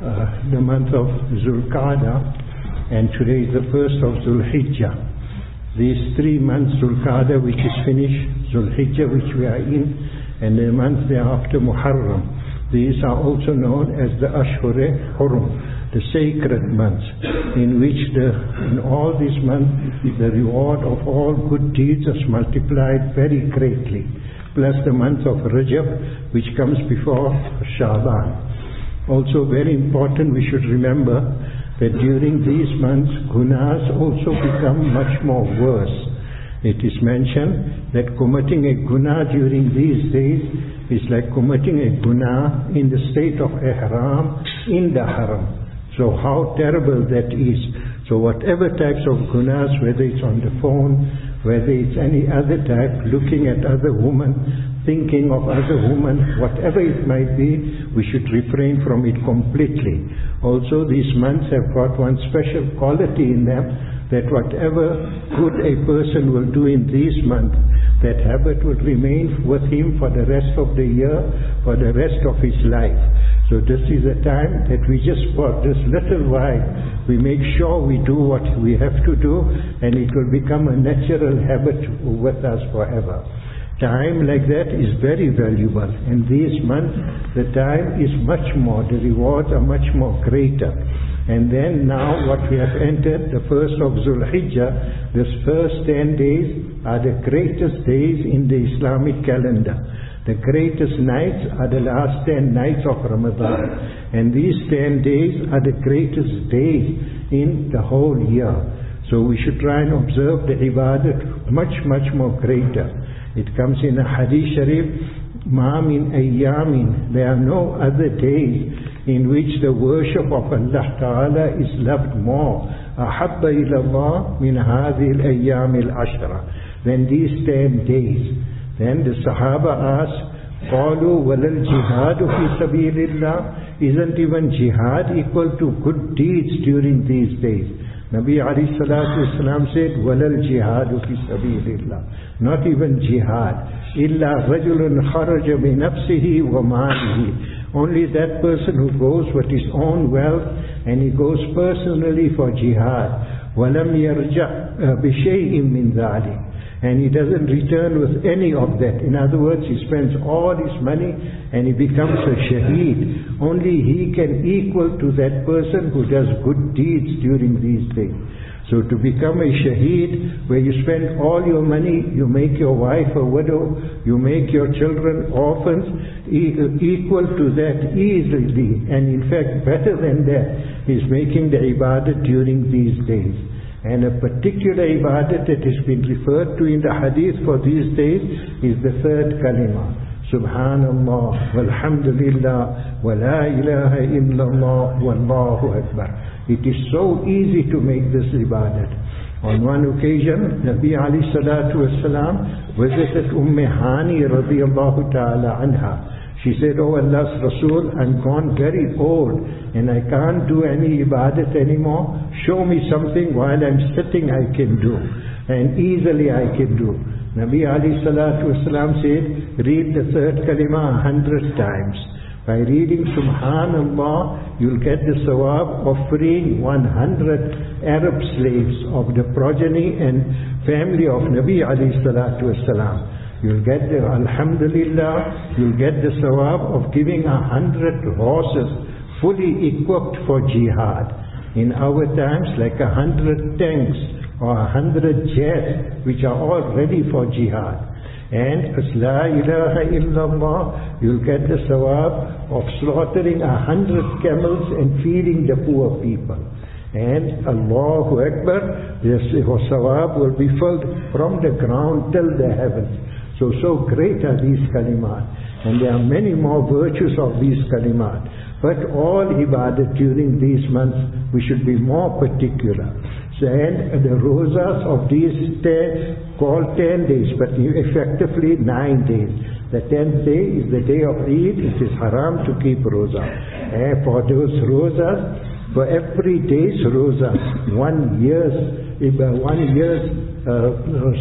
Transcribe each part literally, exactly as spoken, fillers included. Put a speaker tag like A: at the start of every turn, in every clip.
A: uh, the month of Zulqa'dah, and today is the first of Zulhijjah. These three months, Zulqa'dah which is finished, Zulhijjah which we are in, and the month thereafter Muharram. These are also known as the Ashur-e Hurum, the sacred months, in which the, in all these months the reward of all good deeds is multiplied very greatly, plus the month of Rajab which comes before Sha'ban. Also very important, we should remember that during these months gunas also become much more worse. It is mentioned that committing a guna during these days is like committing a guna in the state of ihram in the haram. So how terrible that is. So whatever types of gunas, whether it's on the phone, whether it's any other type, looking at other women, thinking of other women, whatever it might be, we should refrain from it completely. Also these months have got one special quality in them, that whatever good a person will do in these months, that habit will remain with him for the rest of the year, for the rest of his life. So this is a time that we just, for this little while, we make sure we do what we have to do, and it will become a natural habit with us forever. Time like that is very valuable. In these months, the time is much more, the rewards are much more greater. And then now what we have entered, the first of Zulhijjah, this first ten days are the greatest days in the Islamic calendar. The greatest nights are the last ten nights of Ramadan. And these ten days are the greatest days in the whole year. So we should try and observe the ibadat much, much more greater. It comes in a hadith sharif, Ma min ayyamin, there are no other days in which the worship of Allah Ta'ala is loved more. Ahabba ila Allah min hadhihi al-ayyam al-ashra, than these ten days. Then the Sahaba asked, Qalu walal jihadu fi sabilillah, isn't even jihad equal to good deeds during these days? Nabi alayhi salatu wasalam said, walal jihadu fi sabilillah, not even jihad. Illa rajulun kharaja bi nafsihi wa malihi, only that person who goes with his own wealth and he goes personally for jihad. Walam yarja' bi shay'in min dhalik, and he doesn't return with any of that. In other words, he spends all his money and he becomes a shaheed. Only he can equal to that person who does good deeds during these days. So to become a shaheed, where you spend all your money, you make your wife a widow, you make your children orphans, equal to that easily, and in fact better than that, is making the ibadat during these days. And a particular ibadat that has been referred to in the hadith for these days is the third kalima. Subhanallah, walhamdulillah, wa la ilaha illallah, wallahu akbar. It is so easy to make this ibadat. On one occasion, Nabi alayhi salatu wasalam visited Umm Hani radiyallahu ta'ala anha. She said, oh Allah's Rasul, I'm gone very old and I can't do any ibadat anymore. Show me something while I'm sitting I can do, and easily I can do. Nabi alayhi salatu wasalam said, read the third kalima a hundred times. By reading Subhanallah, you'll get the sawab of freeing one hundred Arab slaves of the progeny and family of Nabi alayhi salatu wasalam. You'll get the Alhamdulillah, you'll get the sawab of giving a hundred horses fully equipped for jihad. In our times, like a hundred tanks or a hundred jets which are all ready for jihad. And as La ilaha illallah, you'll get the sawab of slaughtering a hundred camels and feeding the poor people. And Allahu Akbar, the sawab will be filled from the ground till the heavens. So, so great are these kalimat. And there are many more virtues of these kalimat. But all ibadat during these months, we should be more particular. So, and the rozas of these ten, called ten days, but effectively nine days. The tenth day is the day of Eid. It is haram to keep roza. And for those rozas, for every day's rozas, one year's, one year's uh,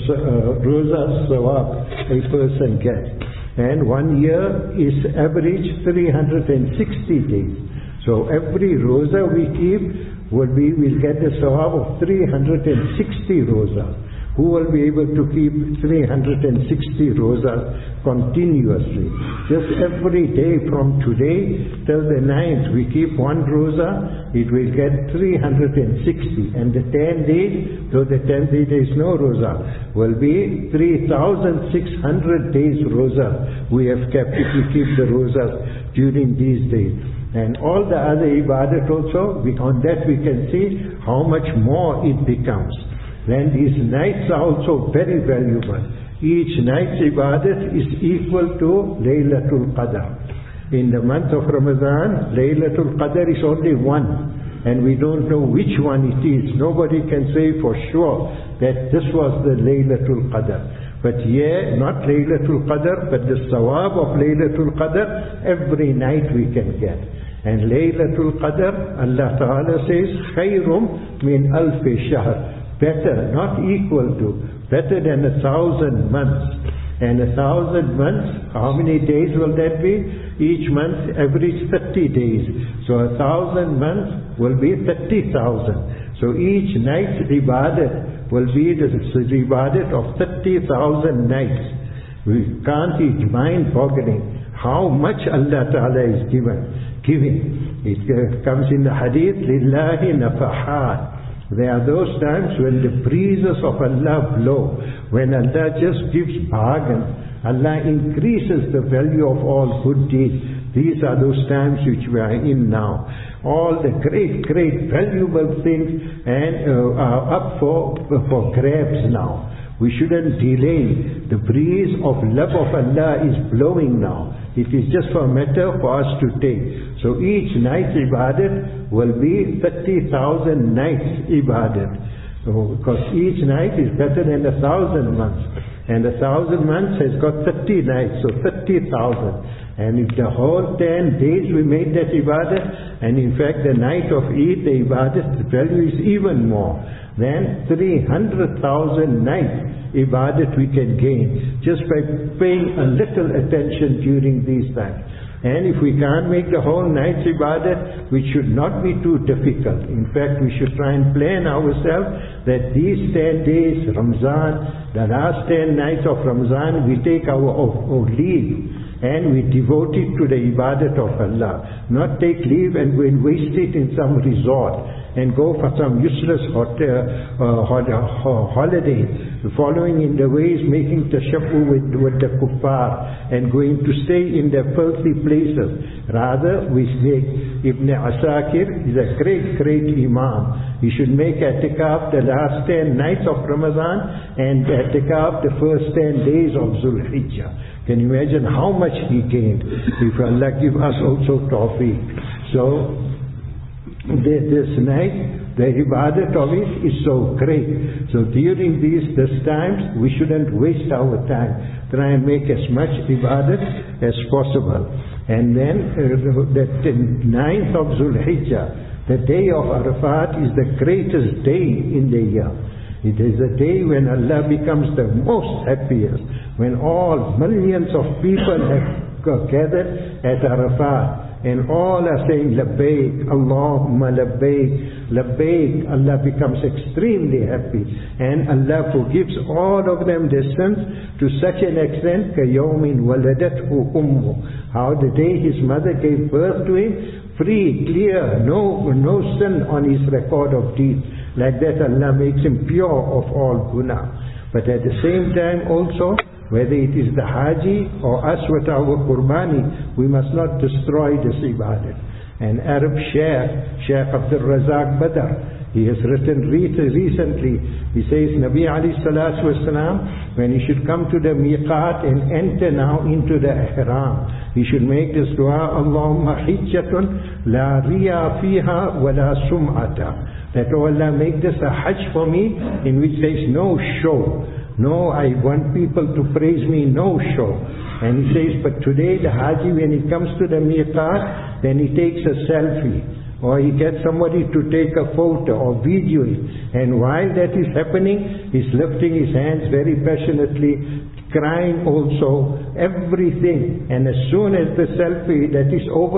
A: uh, rozas sawab a person gets. And one year is average three hundred sixty days. So every roza we keep will be, we'll get the sawab of three hundred sixty rozas. Who will be able to keep three hundred sixty rozas continuously? Just every day from today till the ninth, we keep one roza, it will get three hundred sixty. And the ten days, though the tenth day there is no roza, will be three thousand six hundred days roza we have kept if we keep the rozas during these days. And all the other ibadat also, we, on that we can see how much more it becomes. Then these nights are also very valuable. Each night's ibadat is equal to Laylatul Qadr. In the month of Ramadan, Laylatul Qadr is only one. And we don't know which one it is. Nobody can say for sure that this was the Laylatul Qadr. But yeah, not Laylatul Qadr, but the sawab of Laylatul Qadr, every night we can get. And Laylatul Qadr, Allah Ta'ala says, khayrum min alfi shahr. Better, not equal to, better than a thousand months. And a thousand months, how many days will that be? Each month average thirty days. So a thousand months will be thirty thousand. So each night's ibadat will be the ibadat of thirty thousand nights. We can't, it's mind-boggling how much Allah Ta'ala is given, giving. It uh, comes in the hadith, Lillahi nafahat. There are those times when the breezes of Allah blow, when Allah just gives bargain, Allah increases the value of all good deeds. These are those times which we are in now. All the great, great valuable things and uh, are up for, for grabs now. We shouldn't delay. The breeze of love of Allah is blowing now. It is just for a matter for us to take. So each night's ibadat will be thirty thousand nights ibadat. So, because each night is better than a thousand months. And a thousand months has got thirty nights, so thirty thousand. And if the whole ten days we made that ibadat, and in fact the night of Eid, the ibadat, the value is even more. Then three hundred thousand nights ibadat we can gain just by paying a little attention during these times. And if we can't make the whole night's ibadat, which should not be too difficult. In fact, we should try and plan ourselves that these ten days, Ramzan, the last ten nights of Ramzan, we take our, our, our leave and we devote it to the ibadat of Allah. Not take leave and go and waste it in some resort and go for some useless hotel, uh, holiday, following in the ways, making tashabbuh with, with the kuffar and going to stay in their filthy places. Rather, we say, Ibn Asakir is a great, great Imam. He should make i'tikaf the last ten nights of Ramadan and i'tikaf the first ten days of Zul Hijjah. Can you imagine how much he gained? If Allah give us also tawfiq. So, this night, the ibadat of it is so great. So during these, these times, we shouldn't waste our time. Try and make as much ibadat as possible. And then uh, the ninth of Zul Hijjah, the day of Arafat, is the greatest day in the year. It is a day when Allah becomes the most happiest, when all millions of people have gathered at Arafat. And all are saying, Labbaik, Allahumma Labbaik, Labbaik. Allah becomes extremely happy. And Allah forgives all of them their sins to such an extent, كَيَوْمٍ وَلَدَتْهُ أُمُّهُ. How the day his mother gave birth to him, free, clear, no, no sin on his record of deeds. Like that Allah makes him pure of all guna. But at the same time also, whether it is the Haji or us with our Qurbani, we must not destroy this ibadat. An Arab Shaykh, Shaykh Abdul Razak Badr, he has written recently, he says, Nabi alayhi salatu wasalam, when he should come to the miqat and enter now into the ihram, he should make this dua, Allahumma hijjatun la riya fiha wa la sum'ata. That, oh Allah, make this a hajj for me in which there is no show. No, I want people to praise me, no show. And he says, but today the Haji, when he comes to the miqat, then he takes a selfie. Or he gets somebody to take a photo or video it. And while that is happening, he's lifting his hands very passionately, crying also, everything. And as soon as the selfie that is over,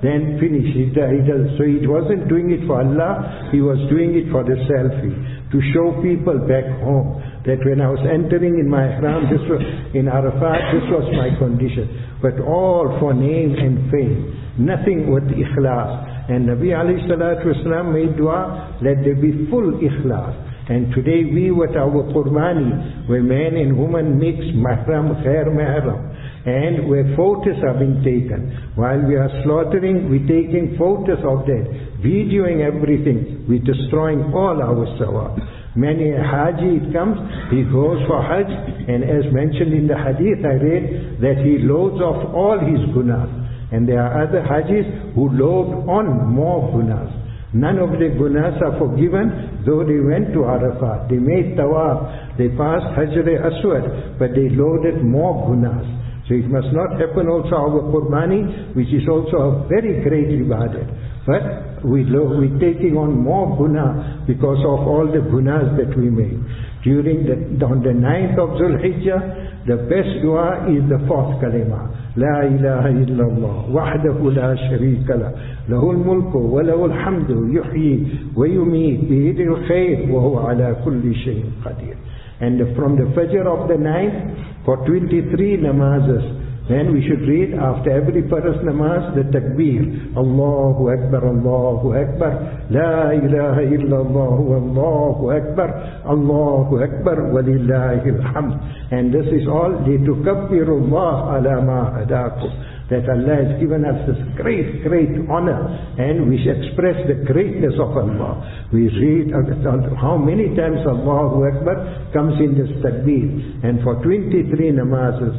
A: then finish. He, he does, so he wasn't doing it for Allah, he was doing it for the selfie, to show people back home that when I was entering in my ihram, this was in Arafat, this was my condition. But all for name and fame, nothing with ikhlas. And Nabi alayhi salatu wasalam made dua, let there be full ikhlas. And today we with our qurbani, where man and woman mix mahram, khair mahram, and where photos are being taken. While we are slaughtering, we're taking photos of that, videoing everything, we're destroying all our sawab. Many a Haji it comes, he goes for Hajj, and as mentioned in the hadith I read, that he loads off all his gunas. And there are other Hajis who load on more gunas. None of the gunas are forgiven, though they went to Arafat. They made tawaf, they passed Hajar Aswad, but they loaded more gunas. So it must not happen also our qurbani, which is also a very great ibadat. But we lo- we're taking on more guna because of all the gunas that we make. During the, on the ninth of Dhul Hijjah, the best dua is the fourth kalima. La ilaha illallah, wahdahu la sharika la, lahul mulku wa lahul hamdu, yuhyi wa yumeet, biyadihil khair, wa huwa ala kulli shayin qadir. And from the Fajr of the ninth, for twenty-three namazes, then we should read after every Farz namaz the takbir. Allahu Akbar, Allahu Akbar, La ilaha illallah, Allahu Akbar, Allahu Akbar, walillahil hamd. And this is all litukabbirullaha ala ma hadakum. That Allah has given us this great, great honor, and we should express the greatness of Allah. We read how many times Allahu Akbar comes in this takbir. And for twenty-three namazes,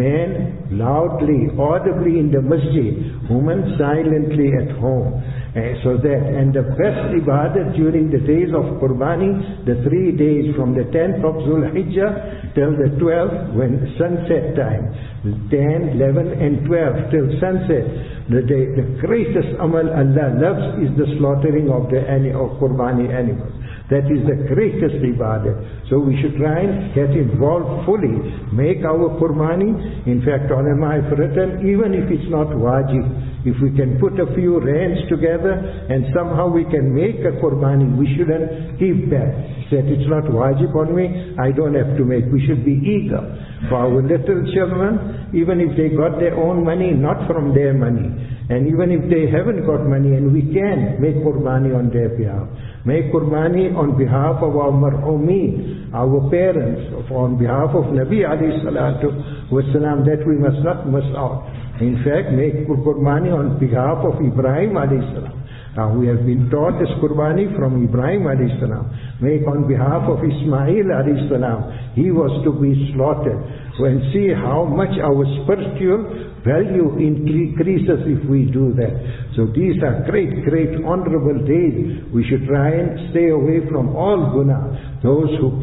A: men loudly, audibly in the masjid, women silently at home. Uh, so that, and the best ibadat during the days of Qurbani, the three days from the tenth of Dhul Hijjah till the twelfth, when sunset time, ten, eleven and twelve till sunset, the, day, the greatest amal Allah loves is the slaughtering of the of Qurbani animals. That is the greatest ibadat. So we should try and get involved fully, make our Qurbani. In fact, ulama have written, even if it's not wajib, if we can put a few rands together and somehow we can make a Qurbani, we shouldn't keep back. That it's not wajib on me, I don't have to make. We should be eager. For our little children, even if they got their own money, not from their money, and even if they haven't got money, and we can make Qurbani on their behalf. Make Qurbani on behalf of our marhumeen, our parents, on behalf of Nabi alayhi salatu wasalam, that we must not miss out. In fact, make Qurbani on behalf of Ibrahim alayhi salam. Now we have been taught this Qurbani from Ibrahim alayhi salam. Make on behalf of Ismail alayhi salam. He was to be slaughtered. And see how much our spiritual value increases if we do that. So these are great, great honorable days. We should try and stay away from all guna. Those who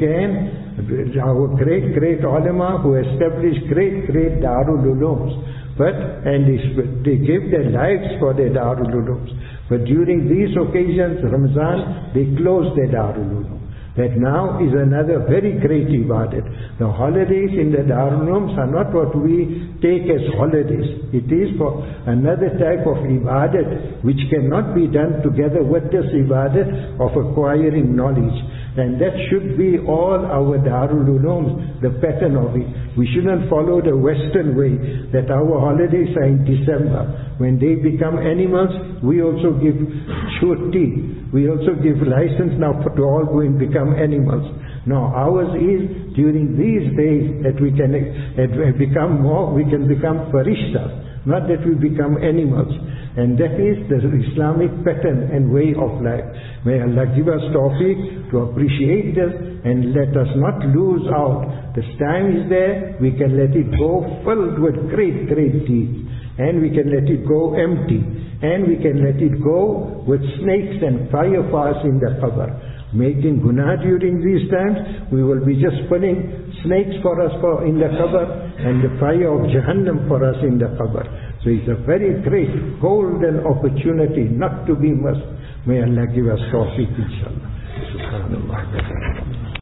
A: can, our great, great ulama who established great, great Darul Ulooms. But, and they give their lives for their Darul Ulooms. But during these occasions, Ramzan, they close their Darul Uloom. That now is another very great ibadat. The holidays in the Darul Ulooms are not what we take as holidays. It is for another type of ibadat which cannot be done together with this ibadat of acquiring knowledge. And that should be all our Darul Ulooms, the pattern of it. We shouldn't follow the Western way that our holidays are in December. When they become animals, we also give shurti. We also give license now for to all go and become animals. No, ours is during these days that we can uh, become more, we can become farishtas, not that we become animals. And that is the Islamic pattern and way of life. May Allah give us tawfiq to appreciate this and let us not lose out. This time is there, we can let it go filled with great, great deeds. And we can let it go empty. And we can let it go with snakes and fire fires in the qabr. Making guna during these times, we will be just putting snakes for us for in the qabr and the fire of Jahannam for us in the qabr. So it's a very great golden opportunity not to be missed. May Allah give us tawfiq, inshallah. Subhanallah.